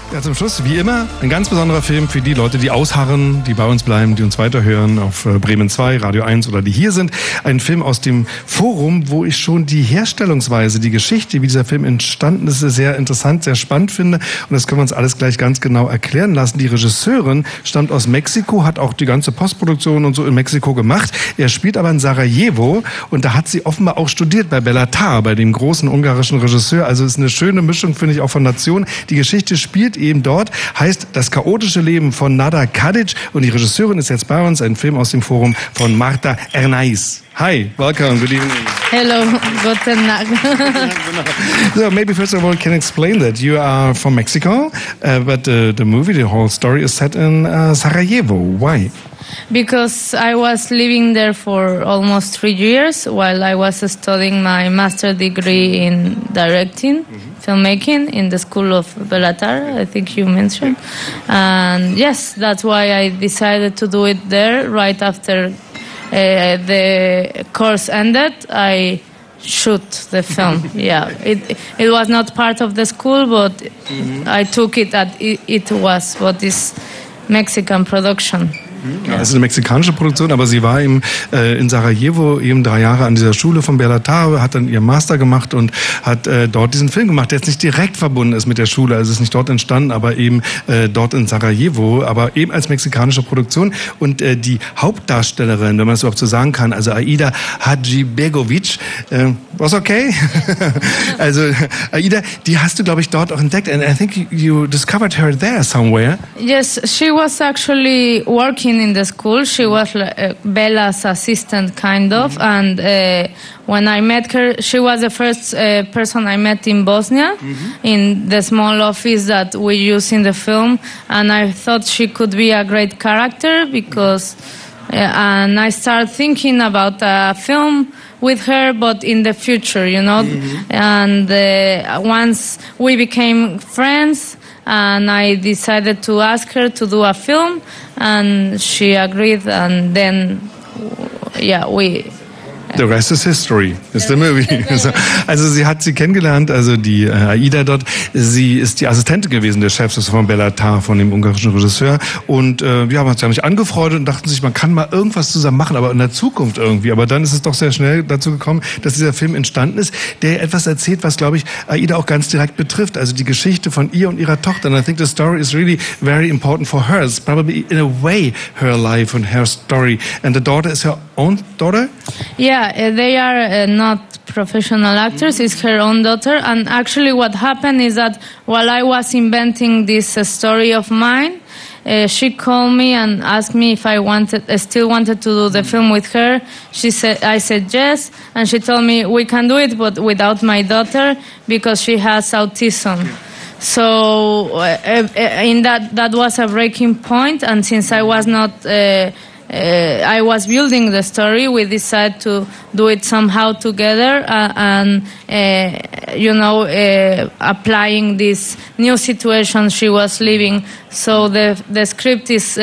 Ja, zum Schluss, wie immer, ein ganz besonderer Film für die Leute, die ausharren, die bei uns bleiben, die uns weiterhören auf Bremen 2, Radio 1 oder die hier sind. Ein Film aus dem Forum, wo ich schon die Herstellungsweise, die Geschichte, wie dieser Film entstanden ist, sehr interessant, sehr spannend finde. Und das können wir uns alles gleich ganz genau erklären lassen. Die Regisseurin stammt aus Mexiko, hat auch die ganze Postproduktion und so in Mexiko gemacht. Er spielt aber in Sarajevo und da hat sie offenbar auch studiert bei Béla Tarr, bei dem großen ungarischen Regisseur. Also es ist eine schöne Mischung, finde ich, auch von Nationen. Die Geschichte spielt eben dort, heißt Das chaotische Leben von Nada Kadic und die Regisseurin ist jetzt bei uns, ein Film aus dem Forum von Marta Ernaiz. Hi, welcome, good evening. Hello, guten Tag. So maybe first of all, can you explain that you are from Mexico, but the movie, the whole story is set in Sarajevo. Why? Because I was living there for almost 3 years while I was studying my master degree in directing, filmmaking in the School of Béla Tarr, I think you mentioned. And yes, that's why I decided to do it there right after the course ended. I shoot the film. Yeah, it was not part of the school, but I took it that it was what is Mexican production. Ja, es ist eine mexikanische Produktion, aber sie war eben in Sarajevo eben 3 Jahre an dieser Schule von Béla Tarr, hat dann ihren Master gemacht und hat dort diesen Film gemacht, der jetzt nicht direkt verbunden ist mit der Schule, also es ist nicht dort entstanden, aber eben dort in Sarajevo, aber eben als mexikanische Produktion. Und die Hauptdarstellerin, wenn man es überhaupt so sagen kann, also Aida Hadžibegović, was okay? Also Aida, die hast du, glaube ich, dort auch entdeckt, and I think you discovered her there somewhere. Yes, she was actually working in the school. She was Bella's assistant, kind of. And when I met her, she was the first person I met in Bosnia, in the small office that we use in the film. And I thought she could be a great character because, and I started thinking about a film with her, but in the future, you know. And once we became friends, and I decided to ask her to do a film, and she agreed, and then, yeah, The rest is history, is the movie. Also sie hat sie kennengelernt, also die Aida dort, sie ist die Assistentin gewesen des Chefs von Béla Tarr, von dem ungarischen Regisseur. Und ja, sie haben sich angefreundet und dachten sich, man kann mal irgendwas zusammen machen, aber in der Zukunft irgendwie. Aber dann ist es doch sehr schnell dazu gekommen, dass dieser Film entstanden ist, der etwas erzählt, was, glaube ich, Aida auch ganz direkt betrifft. Also die Geschichte von ihr und ihrer Tochter. And I think the story is really very important for her. It's probably in a way her life and her story. And the daughter is her own daughter? Yeah, they are not professional actors. It's her own daughter. And actually what happened is that while I was inventing this story of mine, she called me and asked me if I still wanted to do the film with her. I said yes, and she told me we can do it, but without my daughter because she has autism. So in that was a breaking point, and since I was not I was building the story, we decided to do it somehow together and applying this new situation she was living. So the script is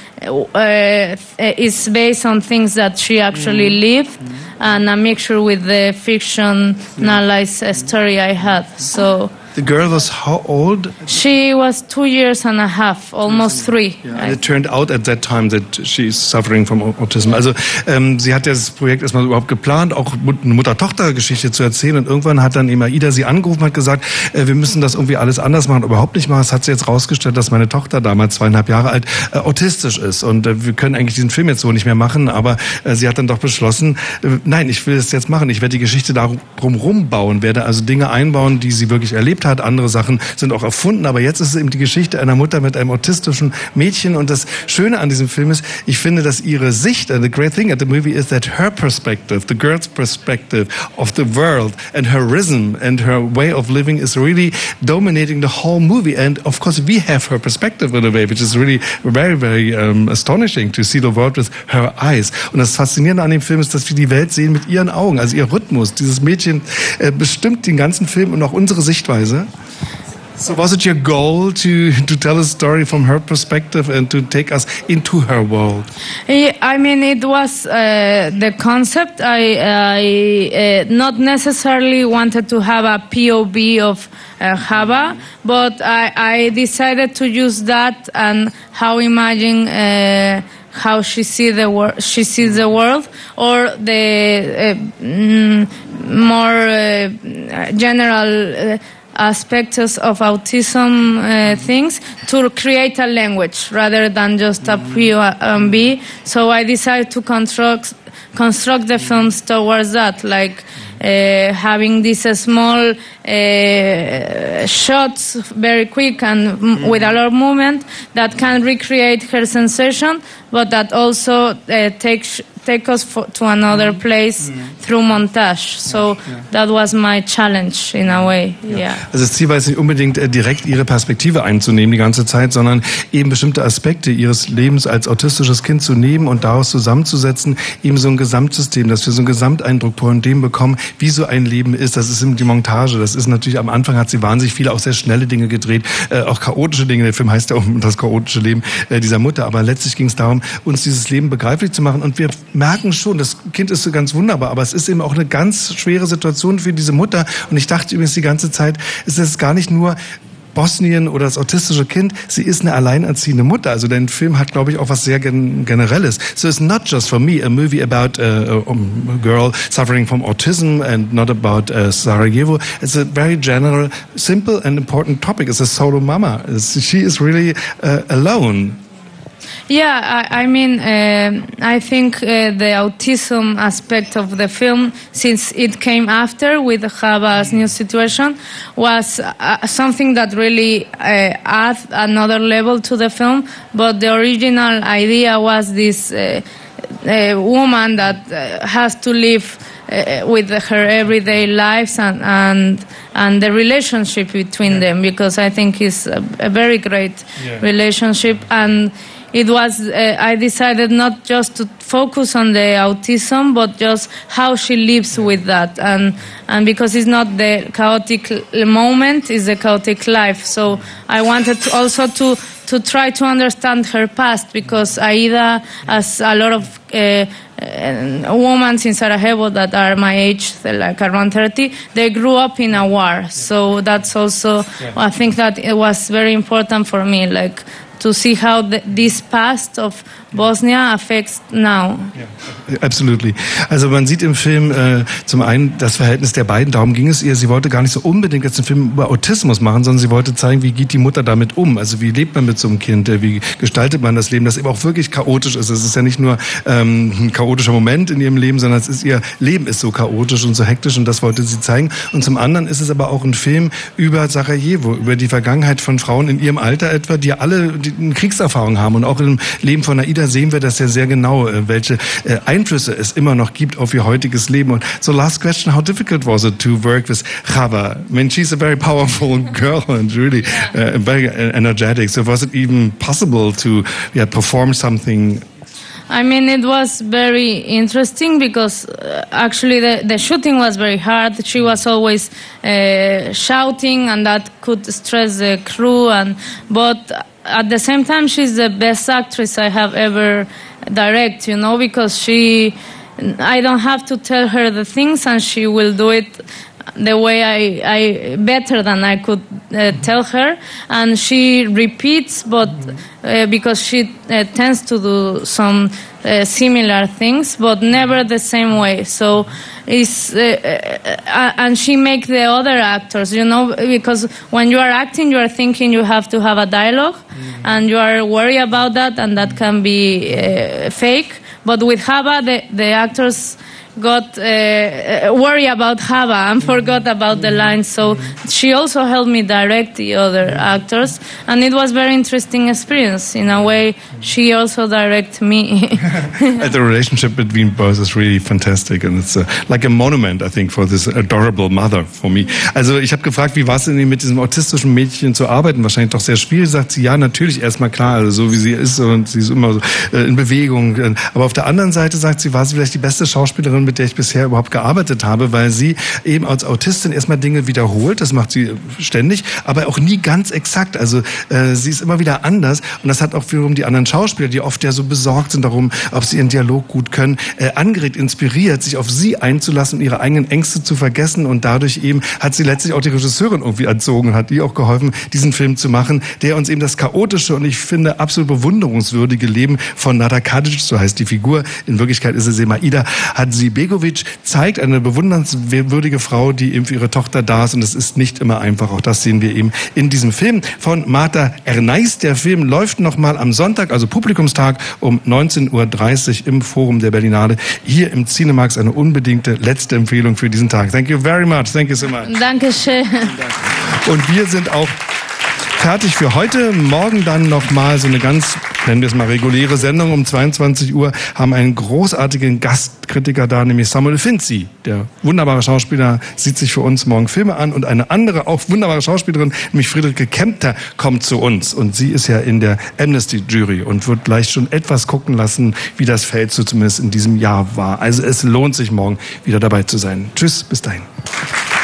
based on things that she actually lived and a mixture with the fictionalized story I had. So the girl was how old? She was 2 years and a half, almost 3. Yeah, and it turned out at that time that she's suffering from autism. Also sie hat das Projekt erstmal überhaupt geplant, auch eine Mutter-Tochter-Geschichte zu erzählen. Und irgendwann hat dann eben Aida sie angerufen und hat gesagt, wir müssen das irgendwie alles anders machen, überhaupt nicht machen. Das hat sie jetzt rausgestellt, dass meine Tochter damals 2,5 Jahre alt autistisch ist. Und wir können eigentlich diesen Film jetzt so nicht mehr machen. Aber sie hat dann doch beschlossen, nein, ich will das jetzt machen. Ich werde die Geschichte darum bauen, werde also Dinge einbauen, die sie wirklich erlebt hat. Andere Sachen sind auch erfunden, aber jetzt ist es eben die Geschichte einer Mutter mit einem autistischen Mädchen. Und das Schöne an diesem Film ist, ich finde, dass ihre Sicht, the great thing at the movie is that her perspective, the girl's perspective of the world and her rhythm and her way of living is really dominating the whole movie. And of course we have her perspective in a way, which is really very, very astonishing to see the world with her eyes. Und das Faszinierende an dem Film ist, dass wir die Welt sehen mit ihren Augen, also ihr Rhythmus. Dieses Mädchen bestimmt den ganzen Film und auch unsere Sichtweise. So was it your goal to tell a story from her perspective and to take us into her world? Yeah, I mean, it was the concept. I not necessarily wanted to have a POV of Chava, but I decided to use that and how she sees the world, or the more general aspects of autism things, to create a language rather than just a POV. So I decided to construct the films towards that, like having these small shots, very quick and with a lot of movement, that can recreate her sensation, but that also take us to another place through montage. So that was my challenge in a way. Yeah. Also das Ziel war jetzt nicht unbedingt direkt ihre Perspektive einzunehmen die ganze Zeit, sondern eben bestimmte Aspekte ihres Lebens als autistisches Kind zu nehmen und daraus zusammenzusetzen, eben so ein Gesamtsystem, dass wir so einen Gesamteindruck von dem bekommen, wie so ein Leben ist. Das ist eben die Montage. Das ist natürlich, am Anfang hat sie wahnsinnig viele, auch sehr schnelle Dinge gedreht, auch chaotische Dinge. Der Film heißt ja auch das chaotische Leben dieser Mutter. Aber letztlich ging es darum, uns dieses Leben begreiflich zu machen. Und wir merken schon, das Kind ist so ganz wunderbar, aber es ist eben auch eine ganz schwere Situation für diese Mutter. Und ich dachte übrigens die ganze Zeit, es ist gar nicht nur Bosnien oder das autistische Kind, sie ist eine alleinerziehende Mutter. Also der Film hat, glaube ich, auch was sehr Generelles. So it's not just for me a movie about a girl suffering from autism and not about Sarajevo. It's a very general, simple and important topic. It's a solo mama. She is really alone. Yeah, I mean, I think the autism aspect of the film, since it came after with Chava's new situation, was something that really adds another level to the film. But the original idea was this woman that has to live with her everyday lives and the relationship between them, because I think it's a very great relationship. And it was, I decided not just to focus on the autism, but just how she lives with that. And because it's not the chaotic moment, it's the chaotic life. So I wanted to also to try to understand her past, because Aida, as a lot of women in Sarajevo that are my age, like around 30, they grew up in a war. So that's also, I think that it was very important for me, like, to see how this past of Bosnia affects now. Yeah, absolutely. Also man sieht im Film zum einen das Verhältnis der beiden, darum ging es ihr. Sie wollte gar nicht so unbedingt jetzt einen Film über Autismus machen, sondern sie wollte zeigen, wie geht die Mutter damit um. Also wie lebt man mit so einem Kind, wie gestaltet man das Leben, das eben auch wirklich chaotisch ist. Es ist ja nicht nur ein chaotischer Moment in ihrem Leben, sondern ihr Leben ist so chaotisch und so hektisch, und das wollte sie zeigen. Und zum anderen ist es aber auch ein Film über Sarajevo, über die Vergangenheit von Frauen in ihrem Alter etwa, die alle eine Kriegserfahrung haben. Und auch im Leben von Aida sehen wir das ja sehr genau, welche Einflüsse es immer noch gibt auf ihr heutiges Leben. Und so last question, how difficult was it to work with Chava? I mean, she's a very powerful girl and really very energetic. So was it even possible to perform something? I mean, it was very interesting because actually the shooting was very hard. She was always shouting, and that could stress the crew. But at the same time, she's the best actress I have ever directed, you know, because I don't have to tell her the things, and she will do it the way I better than I could tell her. And she repeats, but because she tends to do some similar things, but never the same way. So and she makes the other actors, you know, because when you are acting, you are thinking you have to have a dialogue, and you are worried about that, and that can be fake. But with Chava, the actors got worried about Chava and forgot about the lines. So she also helped me direct the other actors, and it was very interesting experience. In a way, she also directed me. The relationship between both is really fantastic, and it's like a monument, I think, for this adorable mother for me. Also ich habe gefragt, wie war es denn mit diesem autistischen Mädchen zu arbeiten? Wahrscheinlich doch sehr schwierig. Sagt sie, ja, natürlich erstmal klar, also so wie sie ist, und sie ist immer so in Bewegung. Aber auf der anderen Seite sagt sie, war sie vielleicht die beste Schauspielerin, mit der ich bisher überhaupt gearbeitet habe, weil sie eben als Autistin erstmal Dinge wiederholt, das macht sie ständig, aber auch nie ganz exakt. Also sie ist immer wieder anders und das hat auch wiederum die anderen Schauspieler, die oft ja so besorgt sind darum, ob sie ihren Dialog gut können, angeregt, inspiriert, sich auf sie einzulassen und ihre eigenen Ängste zu vergessen und dadurch eben hat sie letztlich auch die Regisseurin irgendwie erzogen und hat ihr auch geholfen, diesen Film zu machen, der uns eben das chaotische und ich finde absolut bewunderungswürdige Leben von Nada Kadic, so heißt die Figur, in Wirklichkeit ist es Maida Hadžibegović, zeigt, eine bewundernswürdige Frau, die eben für ihre Tochter da ist und es ist nicht immer einfach, auch das sehen wir eben in diesem Film von Marta Ernais. Der Film läuft nochmal am Sonntag, also Publikumstag um 19:30 Uhr im Forum der Berlinale, hier im Cinemax, eine unbedingte letzte Empfehlung für diesen Tag. Thank you very much. Thank you so much. Dankeschön. Und wir sind auch fertig für heute. Morgen dann nochmal so eine ganz, nennen wir es mal reguläre Sendung um 22 Uhr, haben einen großartigen Gastkritiker da, nämlich Samuel Finzi. Der wunderbare Schauspieler sieht sich für uns morgen Filme an und eine andere, auch wunderbare Schauspielerin, nämlich Friederike Kempter, kommt zu uns. Und sie ist ja in der Amnesty-Jury und wird gleich schon etwas gucken lassen, wie das Feld so zumindest in diesem Jahr war. Also es lohnt sich morgen wieder dabei zu sein. Tschüss, bis dahin.